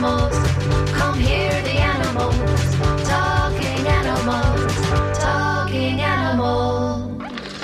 animals. Come hear the animals. Talking animals. Talking animals.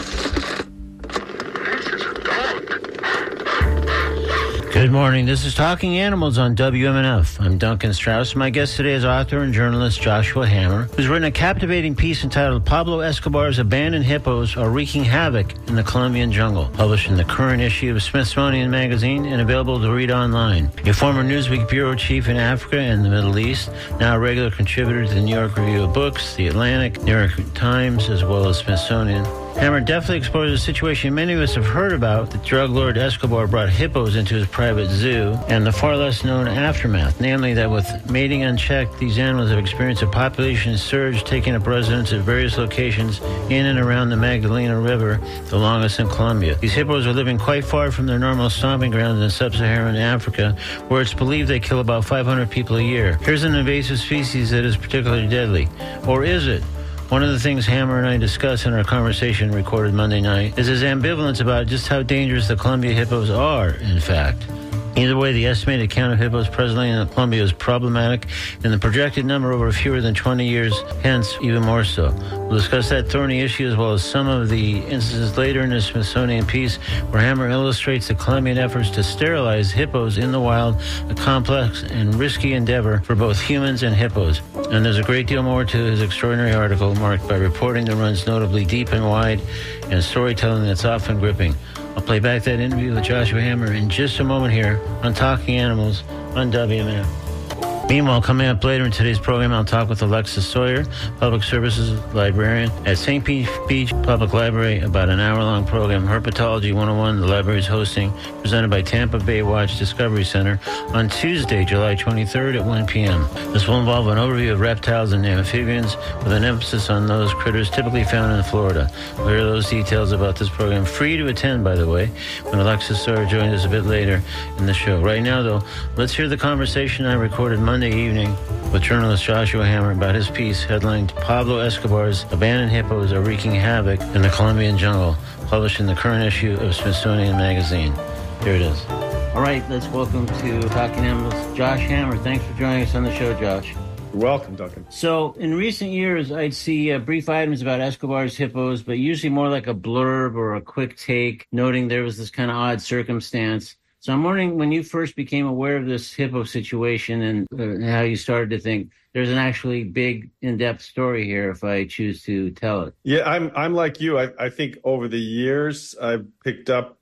Good morning. This is Talking Animals on WMNF. I'm Duncan Strauss. My guest today is author and journalist Joshua Hammer, who's written a captivating piece entitled Pablo Escobar's Abandoned Hippos Are Wreaking Havoc in the Colombian Jungle, published in the current issue of Smithsonian Magazine and available to read online. A former Newsweek bureau chief in Africa and the Middle East, now a regular contributor to the New York Review of Books, The Atlantic, New York Times, as well as Smithsonian. Hammer definitely explores a situation many of us have heard about. The drug lord Escobar brought hippos into his private zoo, and the far less known aftermath, namely that with mating unchecked, these animals have experienced a population surge, taking up residence at various locations in and around the Magdalena River, the longest in Colombia. These hippos are living quite far from their normal stomping grounds in sub-Saharan Africa, where it's believed they kill about 500 people a year. Here's an invasive species that is particularly deadly. Or is it? One of the things Hammer and I discuss in our conversation recorded Monday night is his ambivalence about just how dangerous the Colombia hippos are, in fact. Either way, the estimated count of hippos presently in Colombia is problematic, and the projected number over fewer than 20 years hence even more so. We'll discuss that thorny issue as well as some of the instances later in the Smithsonian piece where Hammer illustrates the Colombian efforts to sterilize hippos in the wild, a complex and risky endeavor for both humans and hippos. And there's a great deal more to his extraordinary article, marked by reporting that runs notably deep and wide and storytelling that's often gripping. I'll play back that interview with Joshua Hammer in just a moment here on Talking Animals on WMNF. Meanwhile, coming up later in today's program, I'll talk with Alexis Sawyer, Public Services Librarian at St. Pete Beach Public Library, about an hour-long program, Herpetology 101, the library is hosting, presented by Tampa Bay Watch Discovery Center on Tuesday, July 23rd at 1 p.m. This will involve an overview of reptiles and amphibians with an emphasis on those critters typically found in Florida. We'll hear those details about this program, free to attend, by the way, when Alexis Sawyer joins us a bit later in the show. Right now, though, let's hear the conversation I recorded Monday evening with journalist Joshua Hammer about his piece headlined Pablo Escobar's Abandoned Hippos Are Wreaking Havoc in the Colombian Jungle, published in the current issue of Smithsonian Magazine. Here it is. All right, let's welcome to Talking Animals, Josh Hammer. Thanks for joining us on the show, Josh. You're welcome, Duncan. So, in recent years, I'd see brief items about Escobar's hippos, but usually more like a blurb or a quick take, noting there was this kind of odd circumstance. So I'm wondering, when you first became aware of this hippo situation and how you started to think there's an actually big, in-depth story here if I choose to tell it. Yeah, I'm like you. I think over the years I've picked up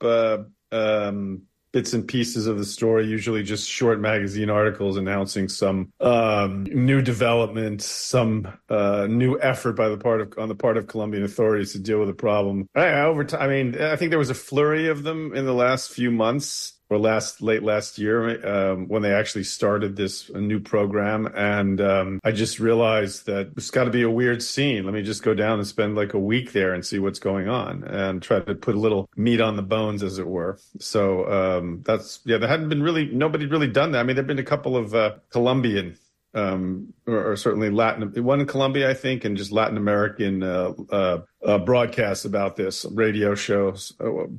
bits and pieces of the story, usually just short magazine articles announcing some new development, some new effort on the part of Colombian authorities to deal with the problem. I think there was a flurry of them in the last few months. Or late last year, when they actually started this new program. And I just realized that it's got to be a weird scene. Let me just go down and spend like a week there and see what's going on and try to put a little meat on the bones, as it were. So there hadn't been nobody really done that. I mean, there have been a couple of Colombian or certainly one in Colombia, I think, and just Latin American broadcasts about this, radio shows,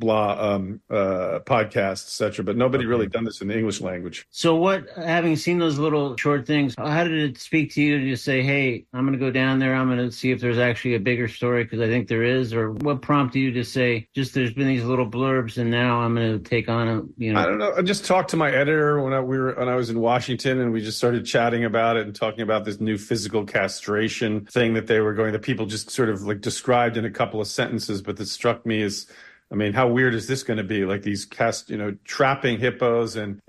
podcasts, etc. But nobody really done this in the English language. So having seen those little short things, how did it speak to you to just say, hey, I'm going to go down there, I'm going to see if there's actually a bigger story, because I think there is? Or what prompted you to say, just there's been these little blurbs and now I'm going to take on I don't know. I just talked to my editor when I was in Washington, and we just started chatting about it and talking about this new physical castration thing that people just sort of like described in a couple of sentences, but that struck me as, I mean, how weird is this going to be? Like these trapping hippos and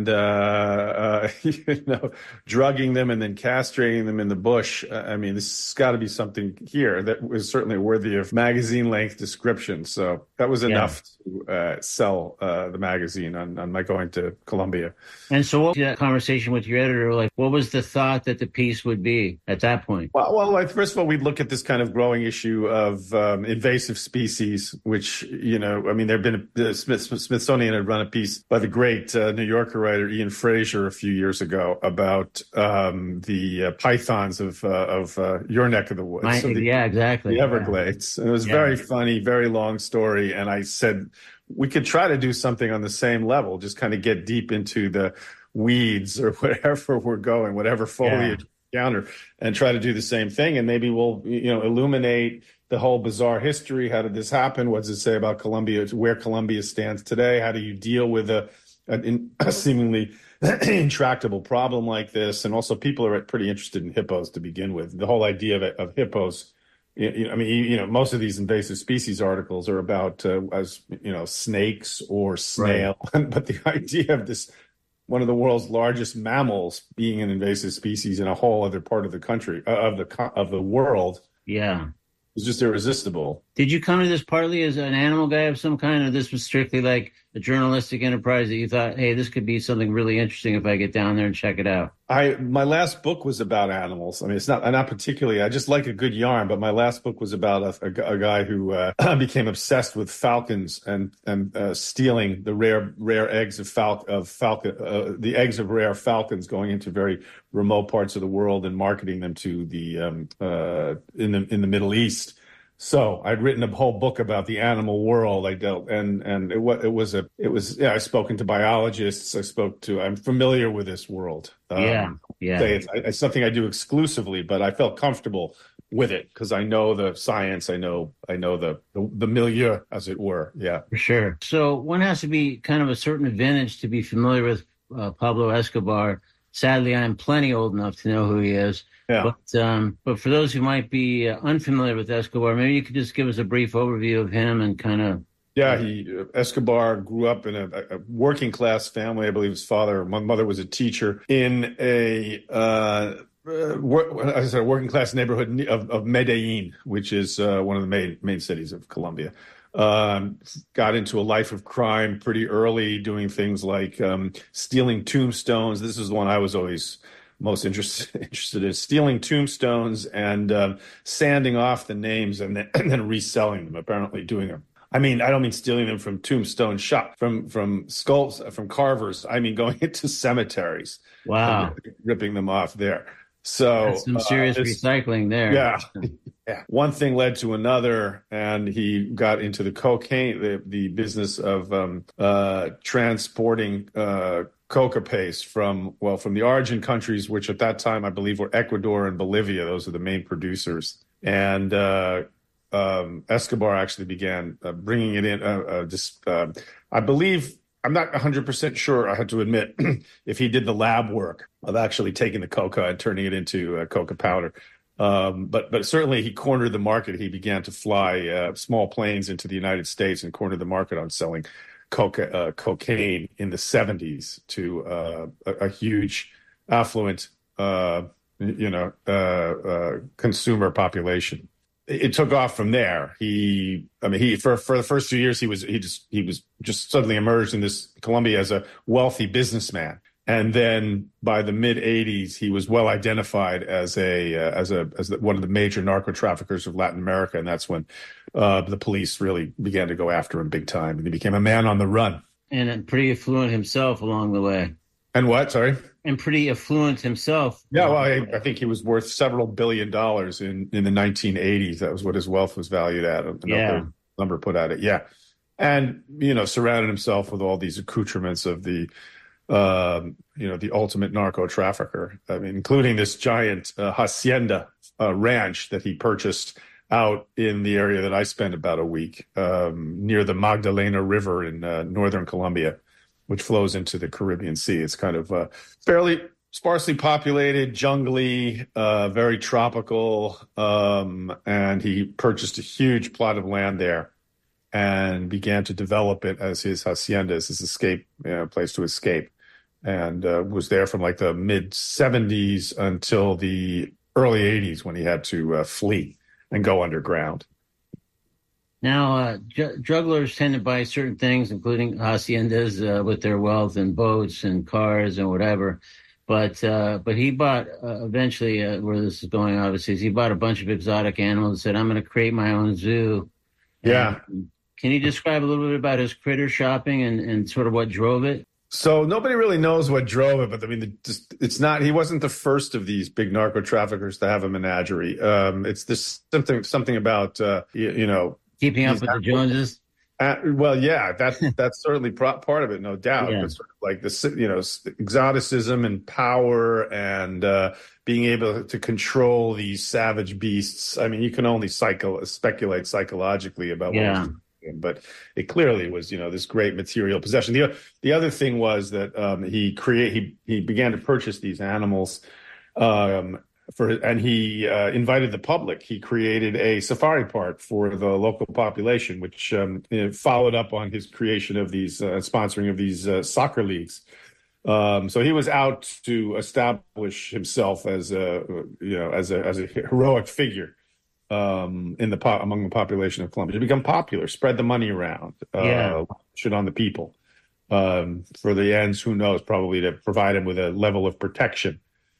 drugging them and then castrating them in the bush. I mean, this has got to be something here that was certainly worthy of magazine-length description. So that was enough to sell the magazine on my going to Colombia. And so what was that conversation with your editor like? What was the thought that the piece would be at that point? Well, first of all, we'd look at this kind of growing issue of invasive species, which, the Smithsonian had run a piece by the great New Yorker writer Ian Fraser a few years ago about the pythons of your neck of the woods. Exactly. The Everglades. And it was very funny, very long story. And I said, we could try to do something on the same level, just kind of get deep into weeds or whatever we're going, whatever foliage we encounter, and try to do the same thing. And maybe we'll, illuminate the whole bizarre history. How did this happen? What does it say about Colombia? Where Colombia stands today? How do you deal with a seemingly intractable problem like this? And also, people are pretty interested in hippos to begin with. The whole idea of hippos. Most of these invasive species articles are about snakes or snail, right. But the idea of this, one of the world's largest mammals, being an invasive species in a whole other part of the country of the world, is just irresistible. Did you come to this partly as an animal guy of some kind, or this was strictly like a journalistic enterprise that you thought, hey, this could be something really interesting if I get down there and check it out? My last book was about animals. I mean, it's not particularly. I just like a good yarn, but my last book was about a guy who became obsessed with falcons and stealing the rare eggs of the eggs of rare falcons, going into very remote parts of the world and marketing them to the in the Middle East. So I'd written a whole book about the animal world. I've spoken to biologists. I'm familiar with this world. It's something I do exclusively, but I felt comfortable with it because I know the science. I know the milieu, as it were. Yeah, for sure. So one has to be kind of a certain advantage to be familiar with Pablo Escobar. Sadly, I'm plenty old enough to know who he is. Yeah. But for those who might be unfamiliar with Escobar, maybe you could just give us a brief overview of him and kind of. Yeah, Escobar grew up in a working class family. I believe his mother was a teacher in a working class neighborhood of Medellin, which is one of the main cities of Colombia. Got into a life of crime pretty early, doing things like stealing tombstones. This is the one I was always most interested in, stealing tombstones and sanding off the names and then reselling them, apparently doing them. I mean, I don't mean stealing them from tombstone shop, from skulls, from carvers. I mean, going into cemeteries. Wow. Ripping them off there. So that's some serious recycling there. Yeah. Yeah. One thing led to another, and he got into the cocaine, the business of transporting coca paste from the origin countries, which at that time I believe were Ecuador and Bolivia. Those are the main producers. And Escobar actually began bringing it in. I believe, I'm not 100% sure, I have to admit, if he did the lab work of actually taking the coca and turning it into coca powder. But certainly he cornered the market. He began to fly small planes into the United States and cornered the market on selling cocaine in the 70s to a huge, affluent, consumer population. It took off from there. For the first few years, he was just suddenly emerged in this Colombia as a wealthy businessman. And then by the mid '80s, he was well identified as one of the major narco traffickers of Latin America. And that's when the police really began to go after him big time. And he became a man on the run. And pretty affluent himself along the way. And what? Sorry? And pretty affluent himself. Yeah, well, I think he was worth several $1 billion in the 1980s. That was what his wealth was valued at. Another number put at it. Yeah. And, surrounded himself with all these accoutrements of the ultimate narco trafficker. I mean, including this giant hacienda ranch that he purchased out in the area that I spent about a week, near the Magdalena River in northern Colombia, which flows into the Caribbean Sea. It's kind of fairly sparsely populated, jungly, very tropical, and he purchased a huge plot of land there and began to develop it as his hacienda, as his escape, place to escape, and was there from like the mid-'70s until the early '80s when he had to flee and go underground. Now, jugglers tend to buy certain things, including haciendas with their wealth and boats and cars and whatever. But he bought eventually, where this is going, obviously, is he bought a bunch of exotic animals and said, I'm going to create my own zoo. Yeah. Can you describe a little bit about his critter shopping and sort of what drove it? So nobody really knows what drove it, but I mean, he wasn't the first of these big narco traffickers to have a menagerie. It's this something about, keeping up with the Joneses? Well, yeah, that's certainly part of it, no doubt. Yeah. But sort of like exoticism and power and being able to control these savage beasts. I mean, you can only speculate psychologically about what was doing, but it clearly was, this great material possession. The other thing was that he began to purchase these animals. And he invited the public. He created a safari park for the local population, which followed up on his creation of these sponsoring of these soccer leagues. So he was out to establish himself as a heroic figure among the population of Colombia. To become popular, spread the money around, shit on the people for the ends. Who knows? Probably to provide him with a level of protection.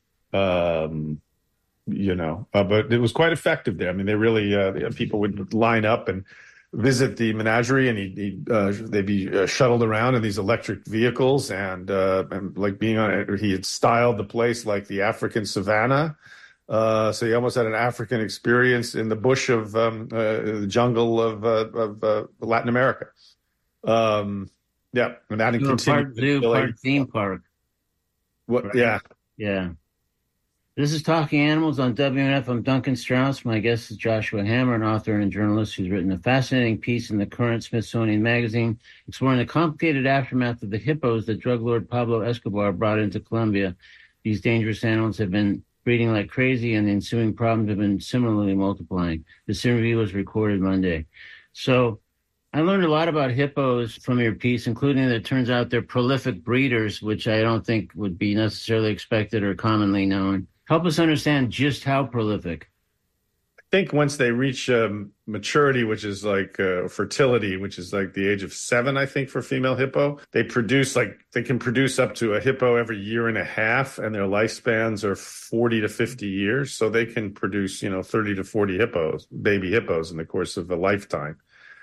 But it was quite effective there. I mean, they really people would line up and visit the menagerie, and they'd be shuttled around in these electric vehicles, and like being on it. He had styled the place like the African savannah, so he almost had an African experience in the bush of the jungle of Latin America. And that continued. Part zoo, part theme park. What? Right? Yeah. Yeah. This is Talking Animals on WMNF. I'm Duncan Strauss. My guest is Joshua Hammer, an author and journalist who's written a fascinating piece in the current Smithsonian Magazine exploring the complicated aftermath of the hippos that drug lord Pablo Escobar brought into Colombia. These dangerous animals have been breeding like crazy, and the ensuing problems have been similarly multiplying. This interview was recorded Monday. So I learned a lot about hippos from your piece, including that it turns out they're prolific breeders, which I don't think would be necessarily expected or commonly known. Help us understand just how prolific. I think once they reach maturity, which is like fertility, which is like the age of 7, I think, for female hippo, they can produce up to a hippo every year and a half, and their lifespans are 40 to 50 years. So they can produce, 30 to 40 baby hippos in the course of a lifetime,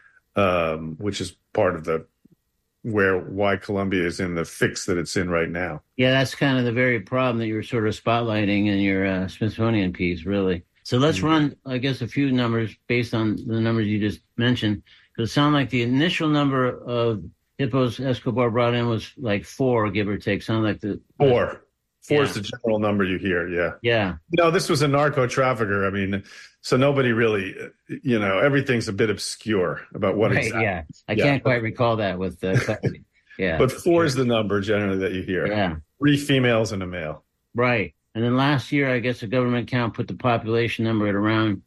which is part of why Colombia is in the fix that it's in right now. Yeah, that's kind of the very problem that you were sort of spotlighting in your Smithsonian piece, really. So let's run, I guess, a few numbers based on the numbers you just mentioned. Because it sounded like the initial number of hippos Escobar brought in was like 4, give or take. Sound like the 4. 4 is the general number you hear, yeah. Yeah. This was a narco trafficker. I mean, so nobody really, everything's a bit obscure about what exactly. Yeah, I can't quite recall that with the yeah. But 4 is the number generally that you hear. Yeah. 3 females and a male. Right. And then last year, I guess the government count put the population number at around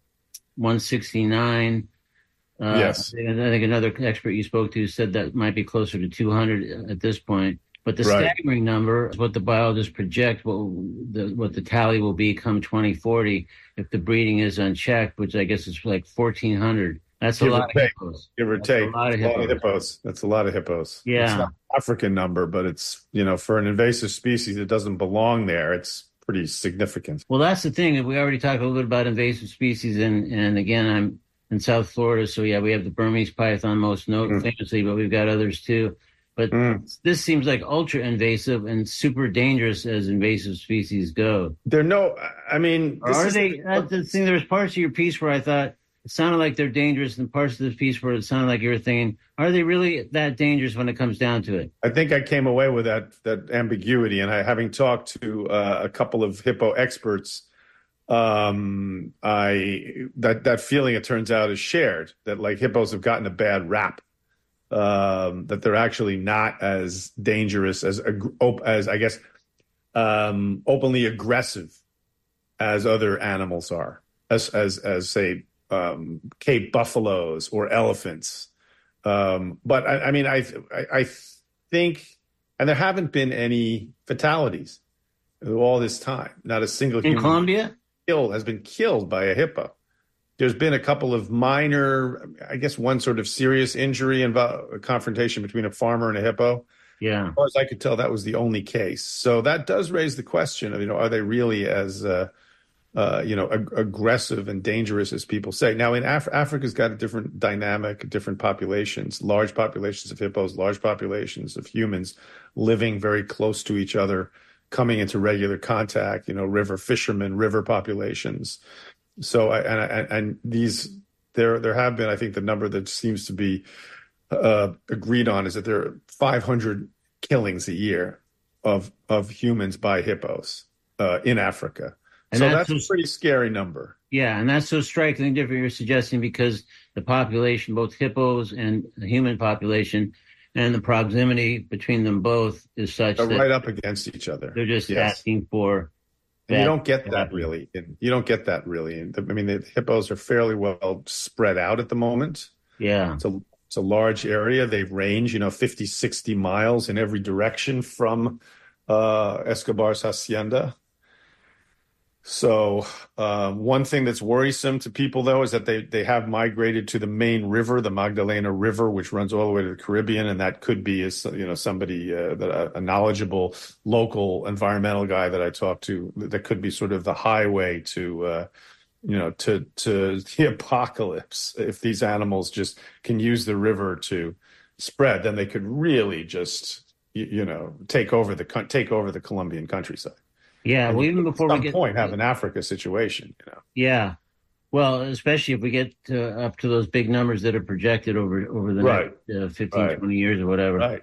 169. Yes. I think another expert you spoke to said that might be closer to 200 at this point. But the staggering number is what the biologists project what the tally will be come 2040 if the breeding is unchecked, which I guess is like 1,400. That's a lot of hippos. Give or take. A lot of hippos. That's a lot of hippos. Yeah. It's not an African number, but it's, for an invasive species that doesn't belong there, it's pretty significant. Well, that's the thing. We already talked a little bit about invasive species. And again, I'm in South Florida. So, yeah, we have the Burmese python most famously, but we've got others too. But this seems like ultra invasive and super dangerous as invasive species go. That's the thing. There was parts of your piece where I thought it sounded like they're dangerous, and parts of the piece where it sounded like you were thinking, are they really that dangerous when it comes down to it? I think I came away with that ambiguity, and having talked to a couple of hippo experts, that feeling, it turns out, is shared, that like hippos have gotten a bad rap. That they're actually not as dangerous as I guess openly aggressive as other animals are, as say Cape buffaloes or elephants. But I think, and there haven't been any fatalities all this time. Not a single in Colombia has been killed by a hippo. There's been a couple of minor, I guess one sort of serious injury involved a confrontation between a farmer and a hippo. Yeah. As far as I could tell, that was the only case. So that does raise the question of, are they really as, aggressive and dangerous as people say? Now, in Africa's got a different dynamic, different populations, large populations of hippos, large populations of humans living very close to each other, coming into regular contact, river fishermen, river populations. So, there have been, I think the number that seems to be agreed on is that there are 500 killings a year of humans by hippos in Africa. And So that's that's a pretty scary number. yeah, and that's so strikingly different. You're suggesting because the population, both hippos and the human population, and the proximity between them both is such They're that right up against each other. they're just Yes. asking for And you that don't get to that happen. really. You don't get that really. I mean, the hippos are fairly well spread out at the moment. Yeah, It's a large area. They range, 50, 60 miles in every direction from Escobar's hacienda. So one thing that's worrisome to people, though, is that they have migrated to the main river, the Magdalena River, which runs all the way to the Caribbean, and that could be, somebody a knowledgeable local environmental guy that I talked to. That could be sort of the highway to the apocalypse. If these animals just can use the river to spread, then they could really just take over the Colombian countryside. yeah. And Well, even before at we some point have an Africa situation. yeah. Well, especially if we get up to those big numbers that are projected over the Right. next 15, Right. 20 years or whatever. Right.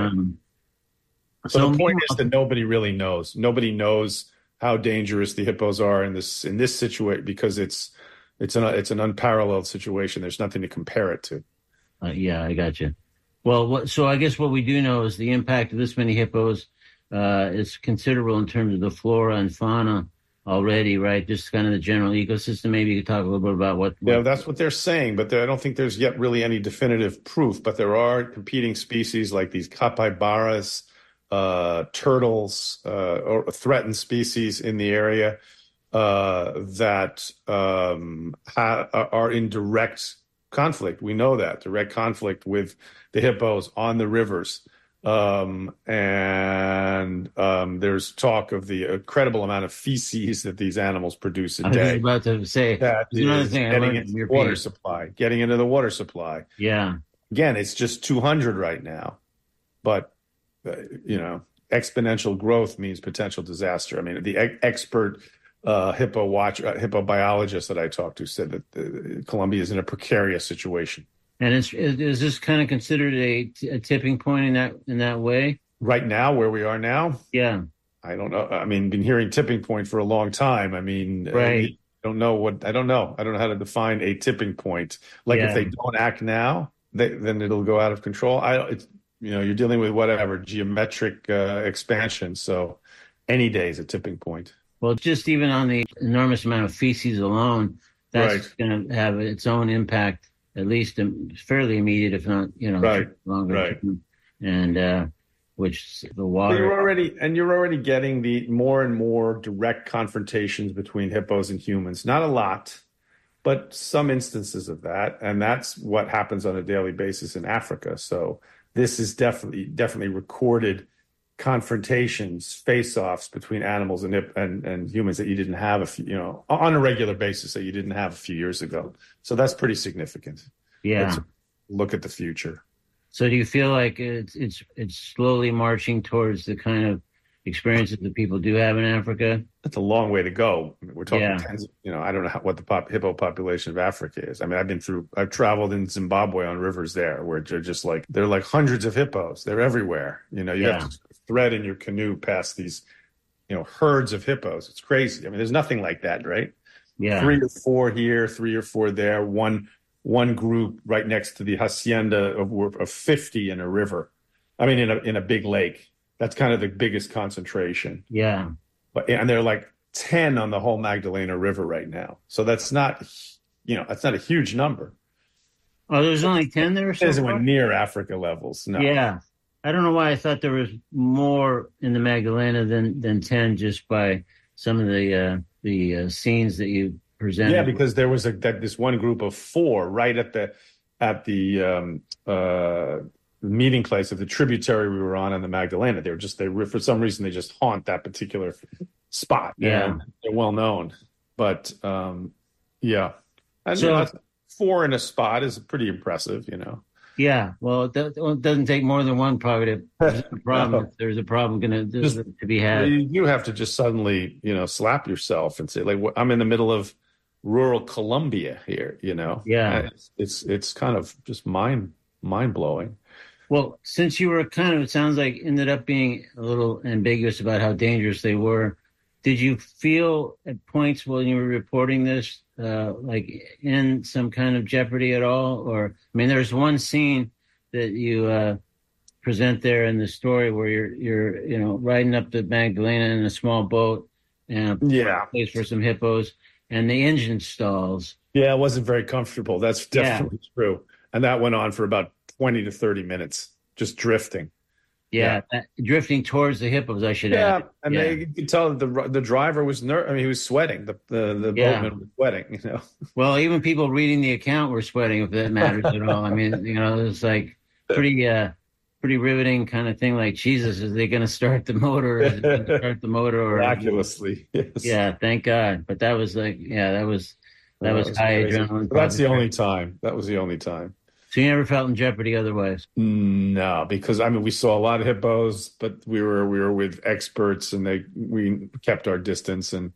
So So the point meanwhile- is that nobody really knows. Nobody knows how dangerous the hippos are in this situation because it's an unparalleled situation. There's nothing to compare it to. yeah, I got you. Well, so I guess what we do know is the impact of this many hippos is considerable in terms of the flora and fauna already, right? Just kind of the general ecosystem. Maybe you could talk a little bit about what Yeah, that's what they're saying, but I don't think there's yet really any definitive proof. But there are competing species like these capybaras, turtles, or threatened species in the area that are in direct conflict. We know that direct conflict with the hippos on the rivers. There's talk of the incredible amount of feces that these animals produce a I was day. about to say. That There's another is thing I getting learned into from your the water piece. supply, getting into the water supply. Yeah, Again, it's just 200 right now, but exponential growth means potential disaster. I mean, the expert hippobiologist that I talked to said that Colombia is in a precarious situation and is this kind of considered a tipping point in that way? right now. Where we are now, Yeah, I don't know. I mean, been hearing tipping point for a long time. I mean, right. I don't know. I don't know how to define a tipping point. Like Yeah. if they don't act now, then it'll go out of control. You're dealing with whatever geometric expansion. So any day is a tipping point. Well, just even on the enormous amount of feces alone, that's going to have its own impact, at least fairly immediate, if not, Right. longer. Right. And which the But water. you're already getting the more and more direct confrontations between hippos and humans. Not a lot, but some instances of that, and that's what happens on a daily basis in Africa. So this is definitely recorded confrontations, face-offs between animals and humans that you didn't have on a regular basis that you didn't have a few years ago. So that's pretty significant. Yeah. Let's look at the future. So do you feel like it's slowly marching towards the kind of experiences that people do have in Africa? That's a long way to go. I mean, we're talking Yeah. tens. I don't know what the hippo population of Africa is. I mean, I've traveled in Zimbabwe on rivers there, where they're like hundreds of hippos. They're everywhere. You Yeah. have to thread in your canoe past these, herds of hippos. It's crazy. I mean, there's nothing like that, right? Yeah. 3 or 4 here, 3 or 4 there. One group right next to the hacienda of 50 in a river. I mean, in a big lake. That's kind of the biggest concentration. Yeah. And they're like 10 on the whole Magdalena River right now. So that's not a huge number. Oh, there's only 10 there It so isn't far? near Africa levels. No. Yeah. I don't know why I thought there was more in the Magdalena than 10 just by some of the scenes that you presented. Yeah, because there was this one group of 4 right at the meeting place of the tributary we were on the Magdalena. For some reason they just haunt that particular spot. Yeah. And they're well known. But yeah. And So- 4 in a spot is pretty impressive, Yeah, well, it doesn't take more than one probably to present a problem. No. If there's a problem Just- to be had. You have to just suddenly, slap yourself and say, like, I'm in the middle of rural Colombia here, Yeah. It's kind of just mind mind-blowing. Well, since you were kind of, it sounds like, ended up being a little ambiguous about how dangerous they were, did you feel at points when you were reporting this, like in some kind of jeopardy at all? Or, I mean, there's one scene that you present there in the story where you're riding up the Magdalena in a small boat and Yeah. place for some hippos, and the engine stalls. Yeah, it wasn't very comfortable. That's definitely true. And that went on for about 20 to 30 minutes, just drifting. Yeah, drifting towards the hippos, I should add. And you could tell that the driver was he was sweating. The boatman was sweating, Well, even people reading the account were sweating, if that matters at all. I mean, it's like pretty riveting kind of thing. Like, Jesus, is they going to start the motor? Is it going to start the motor? Or, miraculously, yes. Yeah, thank God. But that was like, that was high crazy. adrenaline. That's the only time. That was the only time. So you never felt in jeopardy otherwise? No, because we saw a lot of hippos, but we were with experts, and we kept our distance, and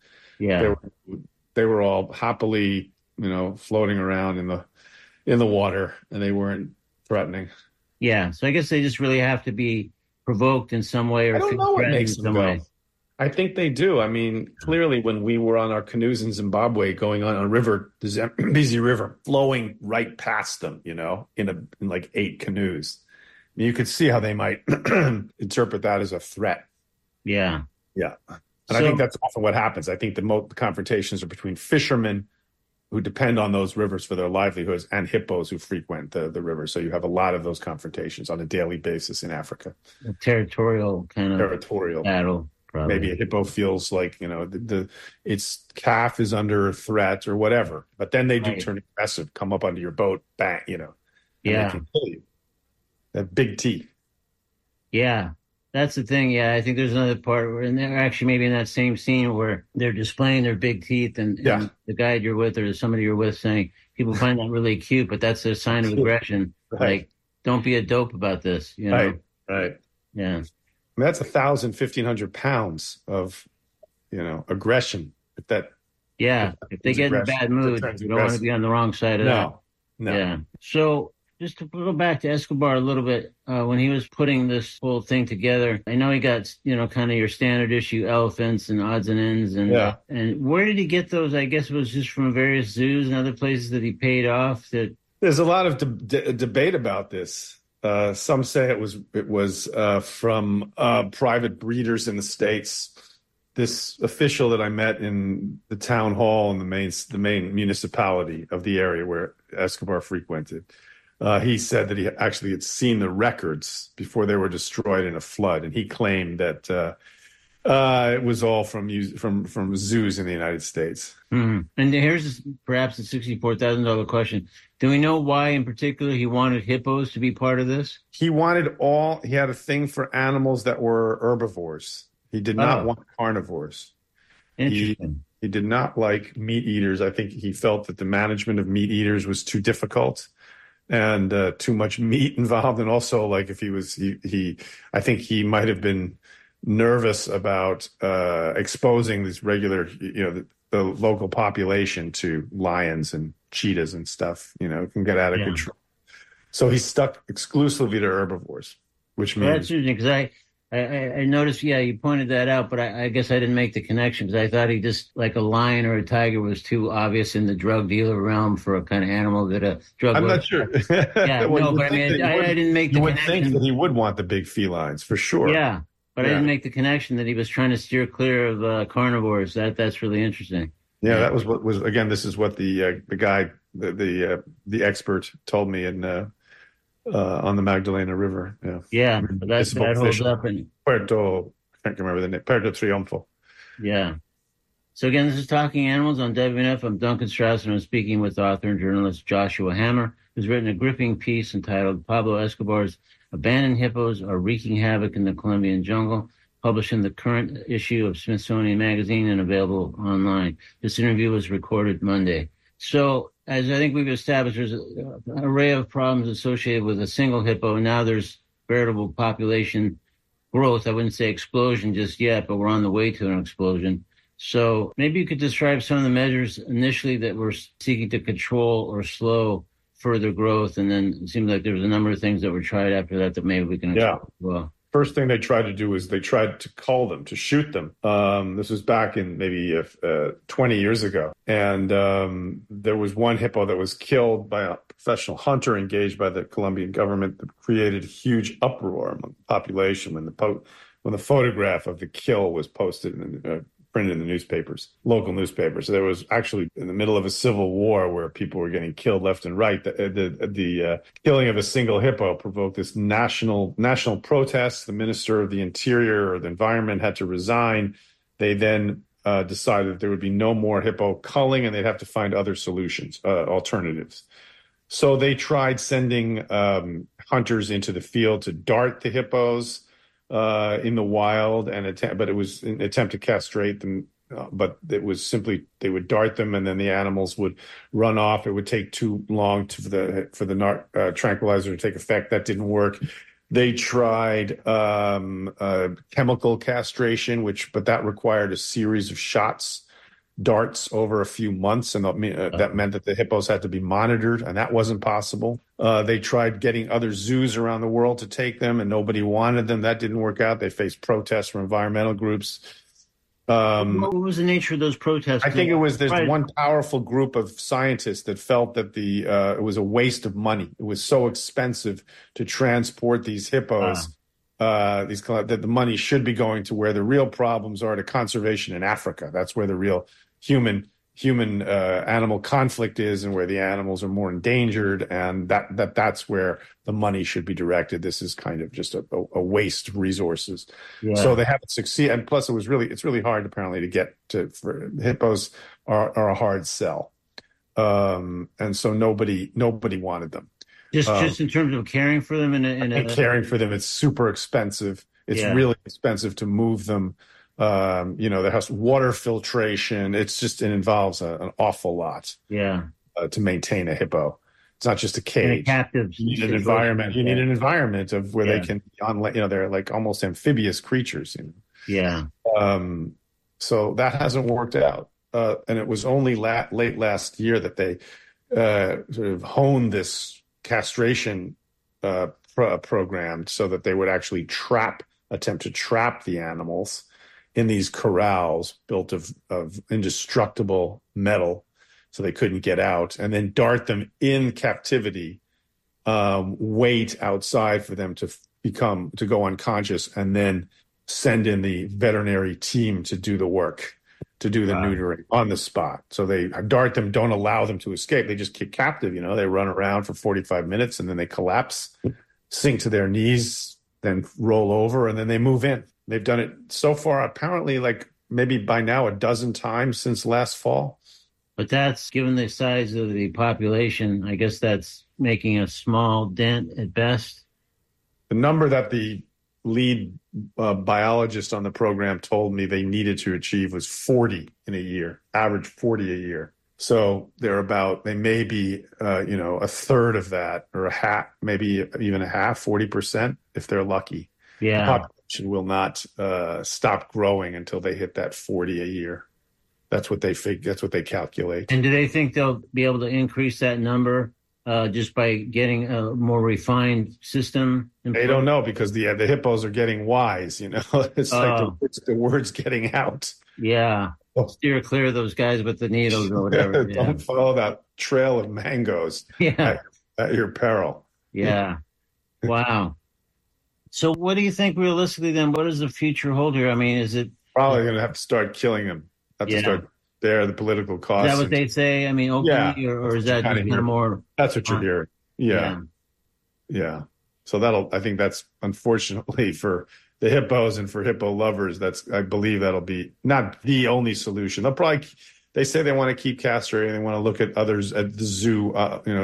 they were all happily, floating around in the water, and they weren't threatening. Yeah, so I guess they just really have to be provoked in some way, or I don't know what makes them go. Way. I think they do. I mean, clearly, when we were on our canoes in Zimbabwe, going on a river, the Zambezi River, flowing right past them, in like 8 canoes, you could see how they might interpret that as a threat. Yeah. And I think that's often what happens. I think the confrontations are between fishermen who depend on those rivers for their livelihoods and hippos who frequent the river. So you have a lot of those confrontations on a daily basis in Africa. A territorial kind of battle. Probably. Maybe a hippo feels like, its calf is under threat or whatever, but then they do turn aggressive, come up under your boat, bang, and they can kill you. That big teeth. Yeah. That's the thing. Yeah, I think there's another part where, and they're actually maybe in that same scene where they're displaying their big teeth, and the guide you're with or somebody you're with saying, people find that really cute, but that's a sign of aggression. Right. Like, don't be a dope about this. Right. Yeah. That's 1,000, 1,500 pounds of, aggression. If they get in a bad mood, you don't want to be on the wrong side of that. No. Yeah. So just to go back to Escobar a little bit, when he was putting this whole thing together, I know he got, kind of your standard issue elephants and odds and ends. And where did he get those? I guess it was just from various zoos and other places that he paid off. There's a lot of debate about this. Some say it was from private breeders in the States. This official that I met in the town hall in the main municipality of the area where Escobar frequented, he said that he actually had seen the records before they were destroyed in a flood, and he claimed that it was all from zoos in the United States. Mm-hmm. And here's perhaps the $64,000 question. Do we know why in particular he wanted hippos to be part of this? He had a thing for animals that were herbivores. He did not want carnivores. Interesting. He did not like meat eaters. I think he felt that the management of meat eaters was too difficult and too much meat involved. And also, like, if I think he might have been nervous about exposing this regular, the local population to lions and cheetahs and stuff, can get out of control. So he stuck exclusively to herbivores, which means... That's interesting, because I noticed, you pointed that out, but I guess I didn't make the connection, because I thought he just, like a lion or a tiger, was too obvious in the drug dealer realm for a kind of animal that a drug... I'm not sure. Yeah, well, no, but I mean, I didn't make the connection. You would think that he would want the big felines, for sure. Yeah. But I didn't make the connection that he was trying to steer clear of carnivores. That's really interesting. Yeah, that was what was, again, this is what the guy, the expert told me on the Magdalena River. Yeah, but that holds up. In Puerto, I can't remember the name, Puerto Triunfo. Yeah. So again, this is Talking Animals on WNF. I'm Duncan Strauss, and I'm speaking with author and journalist Joshua Hammer, who's written a gripping piece entitled Pablo Escobar's Abandoned Hippos Are Wreaking Havoc in the Colombian Jungle, published in the current issue of Smithsonian Magazine and available online. This interview was recorded Monday. So, as I think we've established, there's an array of problems associated with a single hippo. Now there's veritable population growth. I wouldn't say explosion just yet, but we're on the way to an explosion. So maybe you could describe some of the measures initially that were seeking to control or slow further growth, and then it seemed like there was a number of things that were tried after that that maybe we can explore as well. First thing they tried to do was they tried to cull them, to shoot them. This was back in maybe 20 years ago. And there was one hippo that was killed by a professional hunter engaged by the Colombian government that created huge uproar among the population when the photograph of the kill was posted and printed in the newspapers, local newspapers. So there was actually in the middle of a civil war where people were getting killed left and right. The killing of a single hippo provoked this national protest. The Minister of the Interior or the Environment had to resign. They then decided that there would be no more hippo culling and they'd have to find other solutions, alternatives. So they tried sending hunters into the field to dart the hippos in the wild, but it was an attempt to castrate them. But it was simply they would dart them, and then the animals would run off. It would take too long for the tranquilizer to take effect. That didn't work. They tried chemical castration, but that required a series of darts over a few months, and that meant that the hippos had to be monitored, and that wasn't possible. They tried getting other zoos around the world to take them, and nobody wanted them. That didn't work out. They faced protests from environmental groups. What was the nature of those protests? I think there's one powerful group of scientists that felt that it was a waste of money. It was so expensive to transport these hippos. That the money should be going to where the real problems are, to conservation in Africa. That's where the real human animal conflict is, and where the animals are more endangered, and that's where the money should be directed. This is kind of just a waste of resources. Yeah. So they haven't succeeded, and plus it's really hard apparently to get to. For hippos are a hard sell, and so nobody wanted them. Just in terms of caring for them and caring for them, it's super expensive. It's really expensive to move them. There has water filtration. It involves an awful lot. Yeah. To maintain a hippo. It's not just a cage. You need an environment. You need an environment of where they can they're like almost amphibious creatures. Yeah. So that hasn't worked out. And it was only late last year that they sort of honed this castration program so that they would actually attempt to trap the animals in these corrals built of indestructible metal so they couldn't get out, and then dart them in captivity, wait outside for them to go unconscious, and then send in the veterinary team to do the work, to do the neutering on the spot. So they dart them, don't allow them to escape. They just keep captive, they run around for 45 minutes and then they collapse, sink to their knees, then roll over, and then they move in. They've done it so far, apparently, like maybe by now a dozen times since last fall. But that's, given the size of the population, I guess that's making a small dent at best. The number that the lead biologist on the program told me they needed to achieve was 40 in a year, average 40 a year. So they may be, a third of that, or a half, maybe even a half, 40%, if they're lucky. Yeah. The population will not stop growing until they hit that 40 a year. That's what they that's what they calculate. And do they think they'll be able to increase that number just by getting a more refined system? They don't know, because the hippos are getting wise, It's like the word's getting out. Yeah. Steer clear of those guys with the needles or whatever. Don't follow that trail of mangoes at your peril. Yeah. Wow. So what do you think realistically then? What does the future hold here? I mean, is it... Probably going to have to start killing them. Have to start there, the political costs. Is that what they say? I mean, openly, or is that kind of more... That's what you're hearing. Yeah. So I think that's, unfortunately for the hippos and for hippo lovers, I believe that'll be not the only solution. They say they want to keep castrating. They want to look at others at the zoo,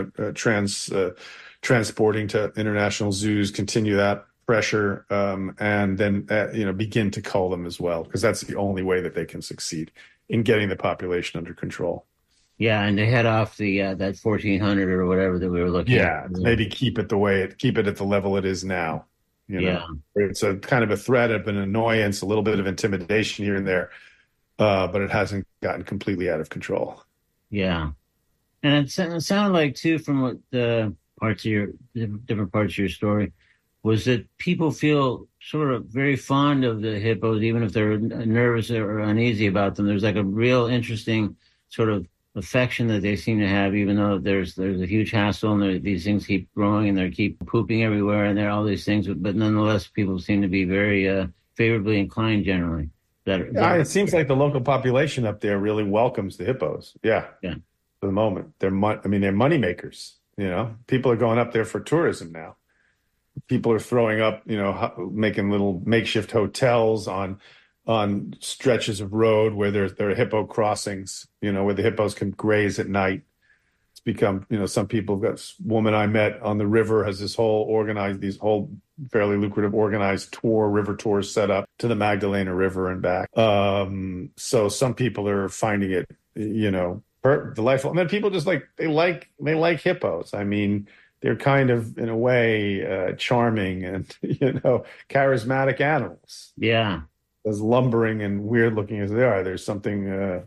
transporting to international zoos, continue that pressure, and then, begin to cull them as well, because that's the only way that they can succeed in getting the population under control. Yeah, and they head off that 1,400 or whatever that we were looking at. Yeah, maybe keep it at the level it is now. It's a kind of a threat of an annoyance, a little bit of intimidation here and there, but it hasn't gotten completely out of control. Yeah. And it sounded like too, from what the parts of your different parts of your story, was that people feel sort of very fond of the hippos, even if they're nervous or uneasy about them. There's like a real interesting sort of affection that they seem to have, even though there's a huge hassle and these things keep growing and they keep pooping everywhere and there are all these things, but nonetheless, people seem to be very favorably inclined generally. It seems like the local population up there really welcomes the hippos. Yeah. Yeah. For the moment, they're money makers. You know, people are going up there for tourism now. People are throwing up, making little makeshift hotels on stretches of road where there are hippo crossings, where the hippos can graze at night. It's become, some people, this woman I met on the river has these whole fairly lucrative organized river tours set up to the Magdalena River and back. So some people are finding it, delightful. And then people just they like hippos. I mean, they're kind of, in a way, charming and, charismatic animals. Yeah. As lumbering and weird looking as they are, there's something,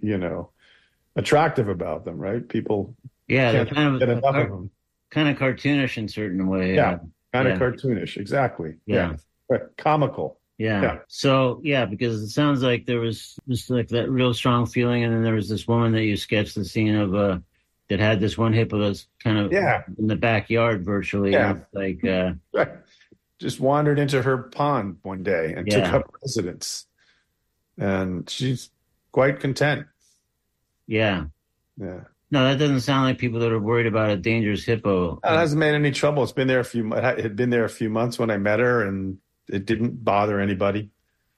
attractive about them, right? People they're can't get enough of them. Kind of cartoonish in certain way. Yeah, kind of cartoonish. Exactly. Yeah. Comical. Yeah. So, because it sounds like there was just like that real strong feeling. And then there was this woman that you sketched the scene of, that had this one hippo that's kind of in the backyard virtually. Yeah. Right. Just wandered into her pond one day and took up residence. And she's quite content. Yeah. Yeah. No, that doesn't sound like people that are worried about a dangerous hippo. It hasn't made any trouble. It had been there a few months when I met her, and it didn't bother anybody.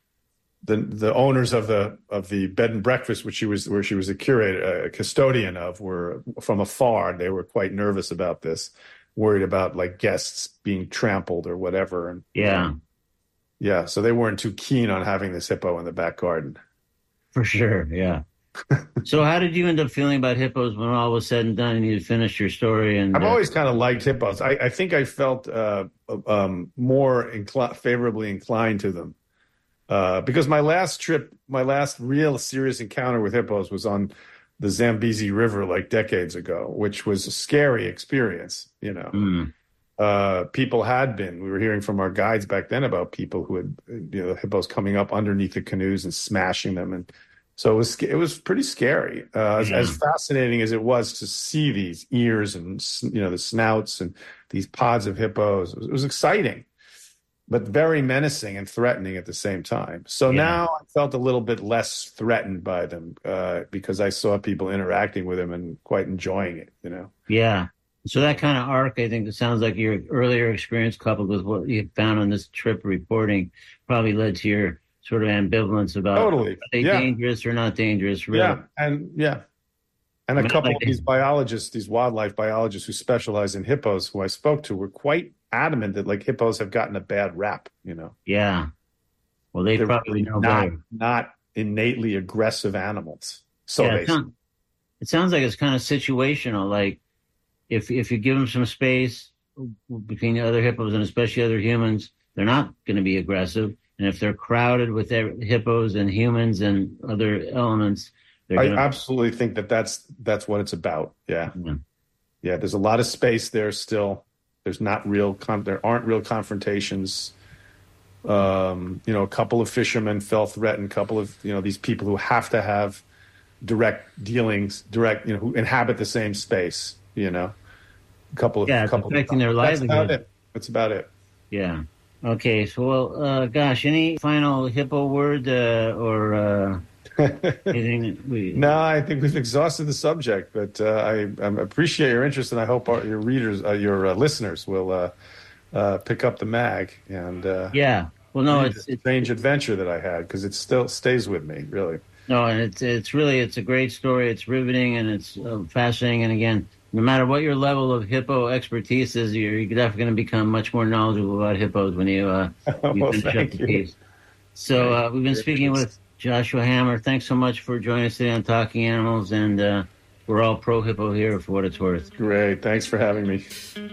The owners of the bed and breakfast, where she was a custodian of, were from afar. They were quite nervous about this, worried about like guests being trampled or whatever. And so they weren't too keen on having this hippo in the back garden. For sure, yeah. So how did you end up feeling about hippos when all was said and done and you finished your story? And I've always kind of liked hippos. I think I felt more favorably inclined to them. Because my last real serious encounter with hippos was on the Zambezi River like decades ago, which was a scary experience, People we were hearing from our guides back then about people who had, hippos coming up underneath the canoes and smashing them. And so it was pretty scary, as fascinating as it was to see these ears and, the snouts and these pods of hippos. It was exciting, but very menacing and threatening at the same time. So now I felt a little bit less threatened by them because I saw people interacting with them and quite enjoying it, Yeah. So that kind of arc, I think it sounds like your earlier experience coupled with what you found on this trip reporting probably led to your sort of ambivalence about are they dangerous or not dangerous, really. And a couple of these wildlife biologists who specialize in hippos who I spoke to were quite adamant that like hippos have gotten a bad rap, Yeah. Well, they're probably know better. Not innately aggressive animals. So it sounds like it's kind of situational. Like if you give them some space between the other hippos and especially other humans, they're not going to be aggressive. And if they're crowded with their hippos and humans and other elements, I absolutely think that's what it's about. Yeah. There's a lot of space there still. There's there aren't real confrontations. A couple of fishermen felt threatened. A couple of these people who have to have direct dealings, who inhabit the same space. A couple of affecting their livelihood. That's about it. Yeah. Okay, so any final hippo word or anything? No, I think we've exhausted the subject, but I appreciate your interest, and I hope your readers, your listeners, will pick up the mag and it's a strange adventure that I had because it still stays with me, really. No, and it's a great story. It's riveting and it's fascinating, and again, no matter what your level of hippo expertise is, you're definitely going to become much more knowledgeable about hippos when you finish up the piece. So we've been speaking with Joshua Hammer. Thanks so much for joining us today on Talking Animals, and we're all pro hippo here for what it's worth. Great. Thanks for having me.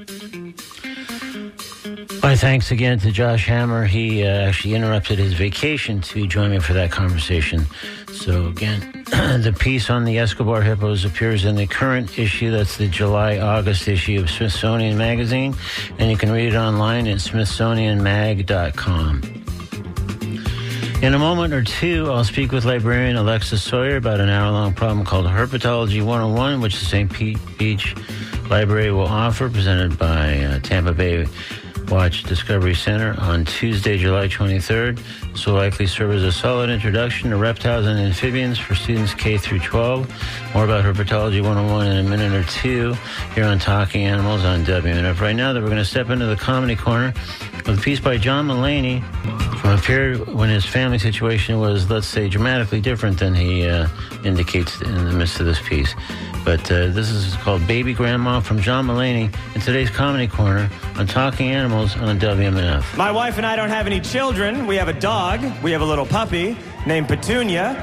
My thanks again to Josh Hammer. He actually interrupted his vacation to join me for that conversation. So again, the piece on the Escobar hippos appears in the current issue. That's the July-August issue of Smithsonian Magazine, and you can read it online at smithsonianmag.com. In a moment or two, I'll speak with librarian Alexis Sawyer about an hour-long problem called Herpetology 101, which the St. Pete Beach Library will offer, presented by Tampa Bay Watch Discovery Center on Tuesday, July 23rd. This will likely serve as a solid introduction to reptiles and amphibians for students K through 12. More about Herpetology 101 in a minute or two here on Talking Animals on WMNF. Right now, we're going to step into the Comedy Corner with a piece by John Mulaney from a period when his family situation was, let's say, dramatically different than he indicates in the midst of this piece. But this is called Baby Grandma from John Mulaney in today's Comedy Corner on Talking Animals on WMNF. My wife and I don't have any children. We have a dog. We have a little puppy named Petunia.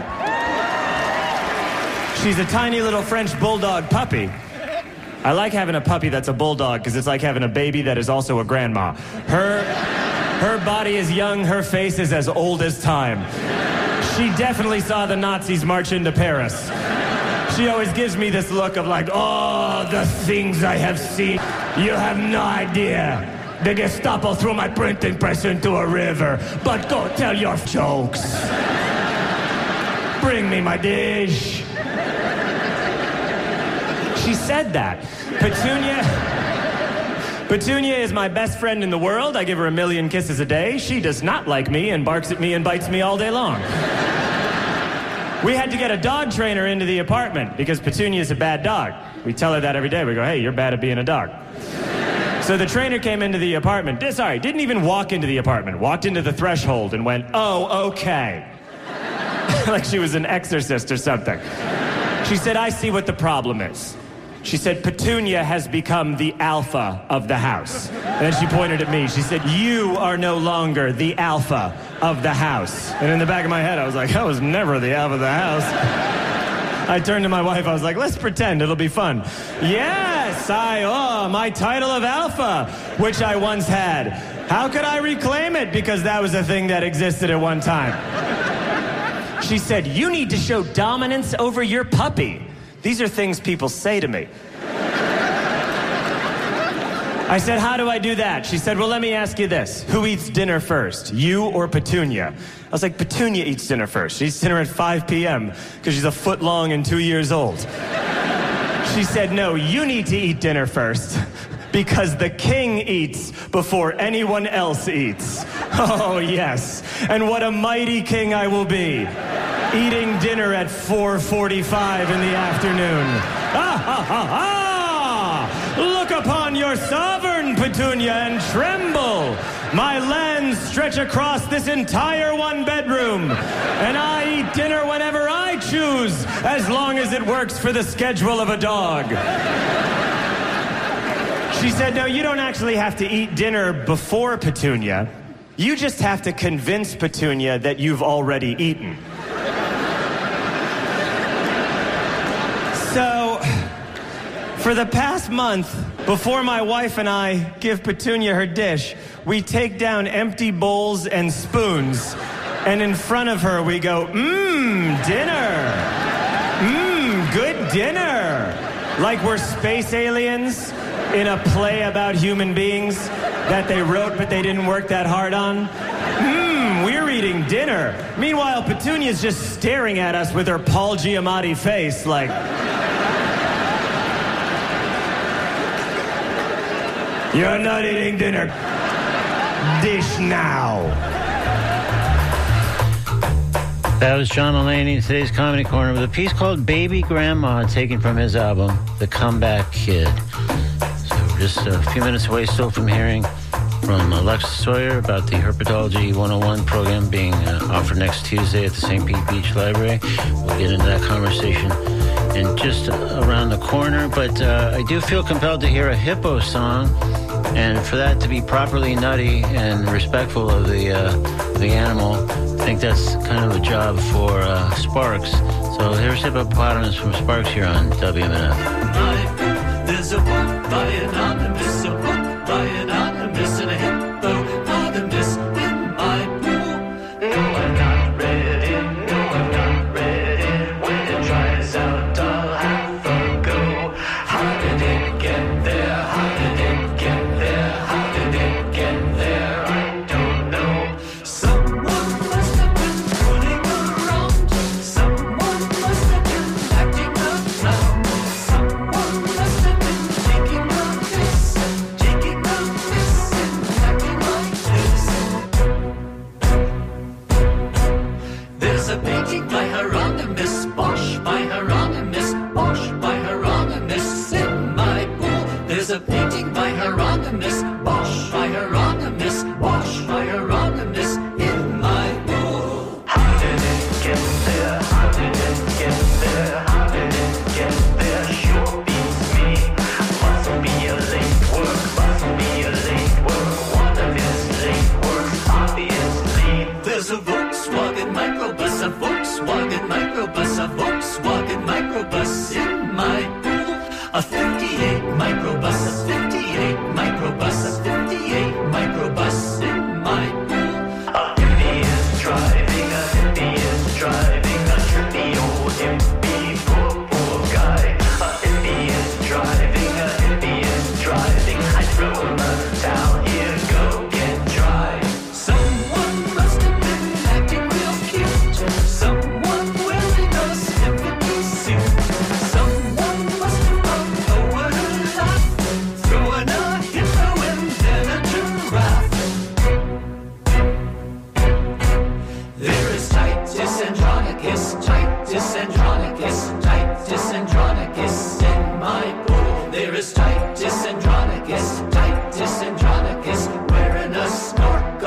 She's a tiny little French bulldog puppy. I like having a puppy that's a bulldog because it's like having a baby that is also a grandma. Her body is young. Her face is as old as time. She definitely saw the Nazis march into Paris. She always gives me this look of like, oh, the things I have seen. You have no idea. The Gestapo threw my printing press into a river. But go tell your jokes. Bring me my dish. She said that. Petunia is my best friend in the world. I give her 1 million kisses a day. She does not like me and barks at me and bites me all day long. We had to get a dog trainer into the apartment because Petunia is a bad dog. We tell her that every day. We go, hey, you're bad at being a dog. So the trainer came into the apartment. Didn't even walk into the apartment. Walked into the threshold and went, oh, okay. Like she was an exorcist or something. She said, I see what the problem is. She said, Petunia has become the alpha of the house. And then she pointed at me. She said, you are no longer the alpha of the house. And in the back of my head, I was like, I was never the alpha of the house. I turned to my wife. I was like, let's pretend. It'll be fun. Yes, my title of alpha, which I once had. How could I reclaim it? Because that was a thing that existed at one time. She said, you need to show dominance over your puppy. These are things people say to me. I said, how do I do that? She said, well, let me ask you this. Who eats dinner first, you or Petunia? I was like, Petunia eats dinner first. She eats dinner at 5 p.m. because she's a foot long and 2 years old. She said, no, you need to eat dinner first because the king eats before anyone else eats. Oh, yes. And what a mighty king I will be. Eating dinner at 4:45 in the afternoon. Look upon your sovereign, Petunia, and tremble. My lands stretch across this entire one bedroom, and I eat dinner whenever I choose, as long as it works for the schedule of a dog. She said, no, you don't actually have to eat dinner before Petunia. You just have to convince Petunia that you've already eaten. So, for the past month, before my wife and I give Petunia her dish, we take down empty bowls and spoons, and in front of her we go, dinner. Good dinner. Like we're space aliens in a play about human beings that they wrote but they didn't work that hard on. We're eating dinner. Meanwhile, Petunia's just staring at us with her Paul Giamatti face like... You're not eating dinner. Dish now. That was John Mulaney in today's Comedy Corner with a piece called Baby Grandma, taken from his album, The Comeback Kid. So we're just a few minutes away still from hearing from Alexis Sawyer about the Herpetology 101 program being offered next Tuesday at the St. Pete Beach Library. We'll get into that conversation in just around the corner, but I do feel compelled to hear a hippo song, and for that to be properly nutty and respectful of the animal, I think that's kind of a job for Sparks. So here's Hippopotamus from Sparks here on WMNF. There's a book by anonymous, a book by anonymous, and a hippopotamus in my pool. No, I've not read it, no, I've not read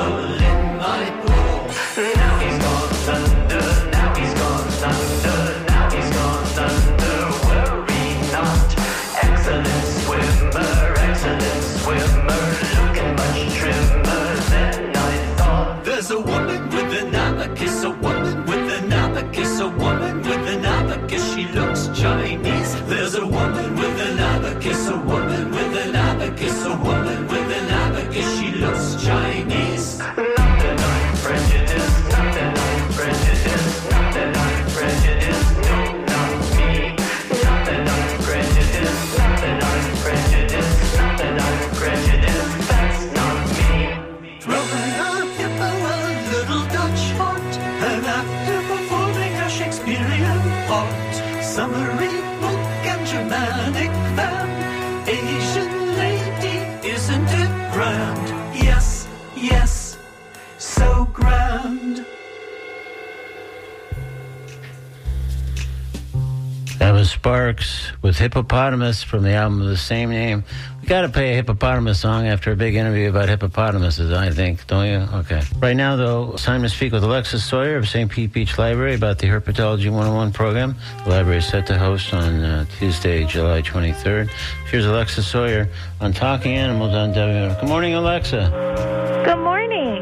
swirl in my pool. Now he's gone thunder, now he's gone thunder, now he's gone thunder. Worry not, excellent swimmer, looking much trimmer than I thought. There's a woman with an abacus, a woman with an abacus, a woman with an abacus, she looks Chinese. There's a woman with an abacus, a woman with an abacus, a woman with an abacus, she looks Chinese. Not that I'm prejudiced, not that I'm prejudiced, not that I'm prejudiced, no, not me. Not that I'm prejudiced, not that I'm prejudiced, not that I'm prejudiced, that's not me. Throwing a hippo, a little Dutch haunt, and after performing a Shakespearean part, summary book and Germanic fan, Asian lady, isn't it grand? Yes, yes, so grand. That was Sparks with Hippopotamus from the album of the same name. We got to play a hippopotamus song after a big interview about hippopotamuses, I think, don't you? Okay. Right now, though, it's time to speak with Alexis Sawyer of St. Pete Beach Library about the Herpetology 101 program. The library is set to host on Tuesday, July 23rd. Here's Alexis Sawyer on Talking Animals on WMNF. Good morning, Alexa. Good morning.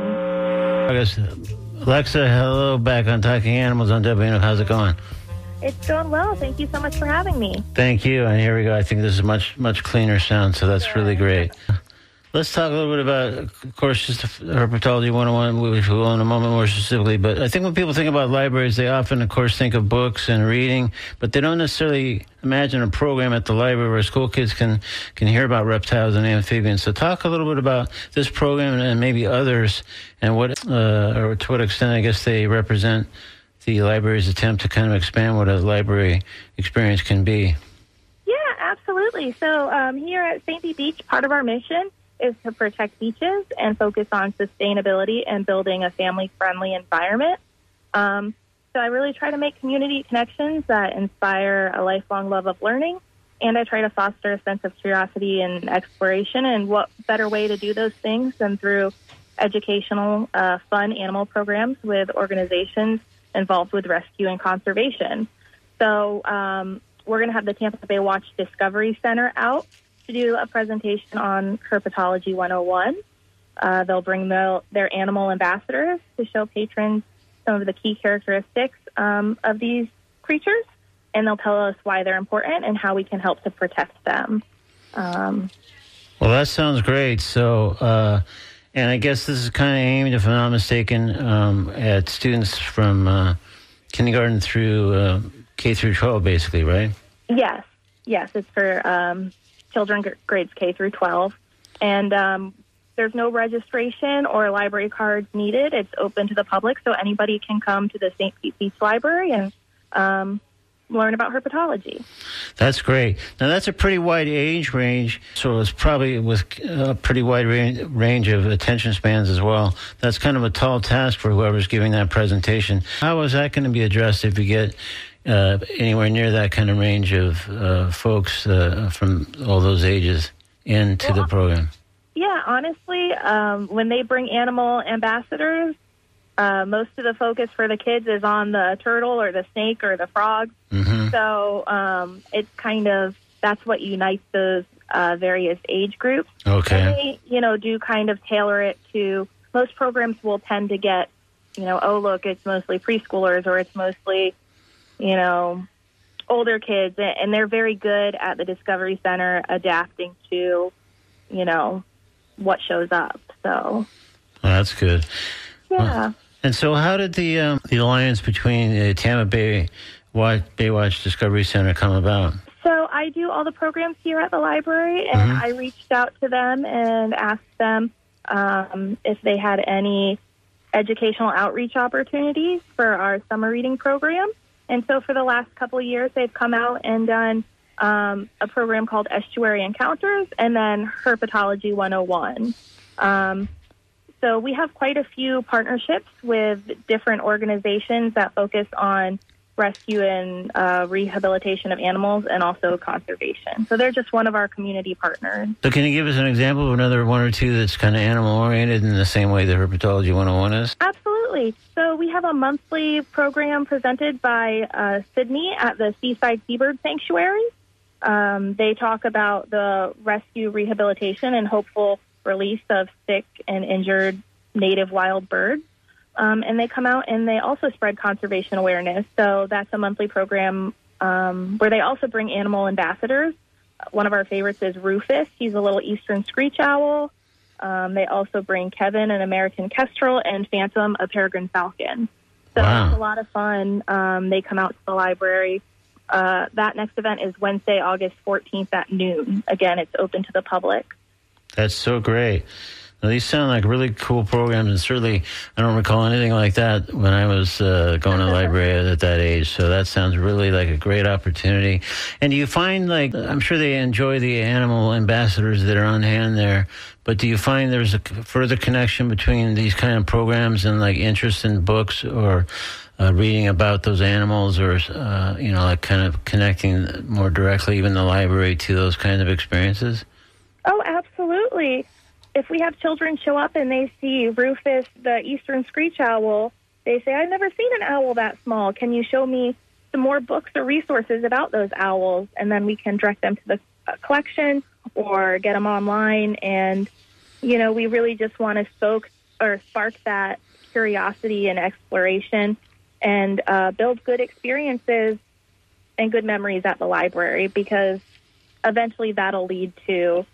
Alexa, hello, back on Talking Animals on WMNF. How's it going? It's going well. Thank you so much for having me. Thank you. And here we go. I think this is much cleaner sound, so that's really great. Let's talk a little bit about, of course, just Herpetology 101, which we'll go in a moment more specifically. But I think when people think about libraries, they often, of course, think of books and reading, but they don't necessarily imagine a program at the library where school kids can hear about reptiles and amphibians. So talk a little bit about this program and maybe others, and what, or to what extent, I guess, they represent the library's attempt to kind of expand what a library experience can be. Yeah, absolutely. So here at St. Pete Beach, part of our mission is to protect beaches and focus on sustainability and building a family-friendly environment. So I really try to make community connections that inspire a lifelong love of learning, and I try to foster a sense of curiosity and exploration. And what better way to do those things than through educational, fun animal programs with organizations involved with rescue and conservation. So we're going to have the Tampa Bay Watch Discovery Center out to do a presentation on Herpetology 101. They'll bring their animal ambassadors to show patrons some of the key characteristics of these creatures, and they'll tell us why they're important and how we can help to protect them. Well, that sounds great. So, and I guess this is kind of aimed, if I'm not mistaken, at students from kindergarten through K through 12, basically, right? Yes, it's for children grades K through 12. And there's no registration or library cards needed. It's open to the public, so anybody can come to the St. Pete Beach Library and learn about herpetology. That's great. Now, that's a pretty wide age range, so it's probably with a pretty wide range of attention spans as well. That's kind of a tall task for whoever's giving that presentation. How is that going to be addressed if you get anywhere near that kind of range of folks from all those ages into the program? Yeah, honestly, when they bring animal ambassadors, most of the focus for the kids is on the turtle or the snake or the frog. Mm-hmm. So it's kind of, that's what unites those various age groups. Okay. And they, do kind of tailor it to, most programs will tend to get, oh, look, it's mostly preschoolers or it's mostly, older kids. And they're very good at the Discovery Center adapting to, what shows up. So. Well, that's good. Yeah. And so how did the alliance between the Tampa Bay Baywatch Discovery Center come about? So I do all the programs here at the library, and I reached out to them and asked them if they had any educational outreach opportunities for our summer reading program. And so for the last couple of years, they've come out and done a program called Estuary Encounters and then Herpetology 101. So we have quite a few partnerships with different organizations that focus on rescue and rehabilitation of animals, and also conservation. So they're just one of our community partners. So can you give us an example of another one or two that's kind of animal-oriented in the same way that Herpetology 101 is? Absolutely. So we have a monthly program presented by Sydney at the Seaside Seabird Sanctuary. They talk about the rescue, rehabilitation, and hopeful release of sick and injured native wild birds. And they come out and they also spread conservation awareness. So that's a monthly program where they also bring animal ambassadors. One of our favorites is Rufus. He's a little eastern screech owl. They also bring Kevin, an American kestrel, and Phantom, a peregrine falcon. So Wow. It's a lot of fun. They come out to the library. That next event is Wednesday, August 14th at noon. Again, it's open to the public. That's so great. Now, these sound like really cool programs, and certainly I don't recall anything like that when I was going to the library at that age. So that sounds really like a great opportunity. And do you find, like, I'm sure they enjoy the animal ambassadors that are on hand there, but do you find there's a further connection between these kind of programs and, like, interest in books or reading about those animals, or, like kind of connecting more directly, even the library, to those kinds of experiences? Oh, absolutely. If we have children show up and they see Rufus, the eastern screech owl, they say, I've never seen an owl that small. Can you show me some more books or resources about those owls? And then we can direct them to the collection or get them online. And, we really just want to spark that curiosity and exploration and build good experiences and good memories at the library, because eventually that'll lead to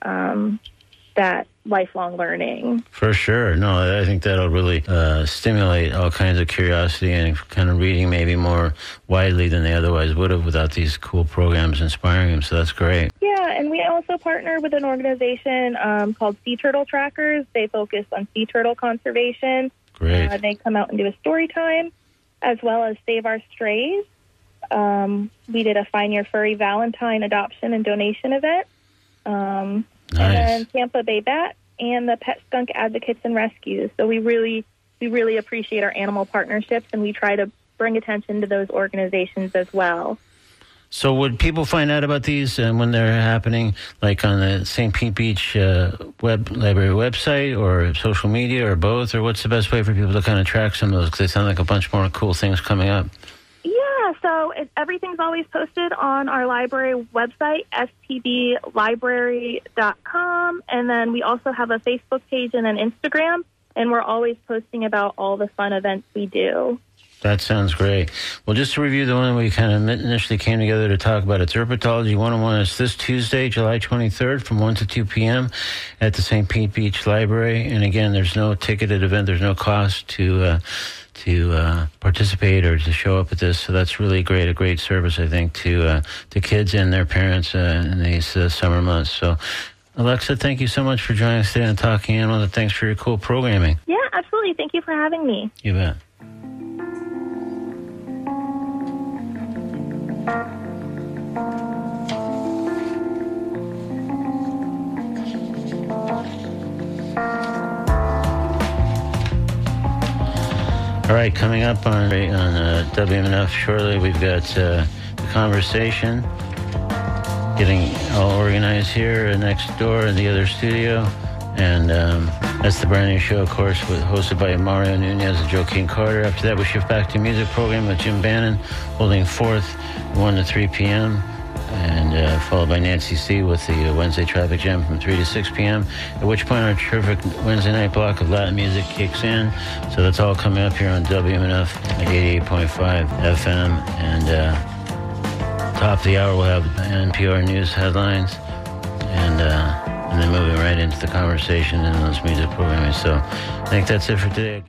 that lifelong learning. For sure. No, I think that'll really stimulate all kinds of curiosity and kind of reading maybe more widely than they otherwise would have without these cool programs inspiring them. So that's great. Yeah, and we also partner with an organization called Sea Turtle Trackers. They focus on sea turtle conservation. Great. They come out and do a story time, as well as Save Our Strays. We did a Find Your Furry Valentine adoption and donation event. Nice. And then Tampa Bay Bat and the Pet Skunk Advocates and Rescues. So we really appreciate our animal partnerships, and we try to bring attention to those organizations as well. So would people find out about these when they're happening, like on the St. Pete Beach library website or social media or both? Or what's the best way for people to kind of track some of those? Because they sound like a bunch more cool things coming up. Yeah, so everything's always posted on our library website, stblibrary.com. And then we also have a Facebook page and an Instagram, and we're always posting about all the fun events we do. That sounds great. Well, just to review the one we kind of initially came together to talk about, it's Herpetology 101. It's this Tuesday, July 23rd from 1 to 2 p.m. at the St. Pete Beach Library. And again, there's no ticketed event. There's no cost to participate or to show up at this. So that's really great, a great service, I think, to kids and their parents in these summer months. So, Alexa, thank you so much for joining us today on Talking Animals, and thanks for your cool programming. Yeah, absolutely. Thank you for having me. You bet. All right, coming up on WMNF shortly, we've got the conversation, getting all organized here next door in the other studio. And that's the brand new show, of course, hosted by Mario Nunez and Joaquin Carter. After that, we shift back to music program with Jim Bannon, holding forth 1 to 3 p.m., and followed by Nancy C. with the Wednesday Traffic Jam from 3 to 6 p.m., at which point our terrific Wednesday night block of Latin music kicks in. So that's all coming up here on WMNF 88.5 FM. And top of the hour, we'll have NPR News headlines, and then moving right into the conversation and those music programming. So I think that's it for today.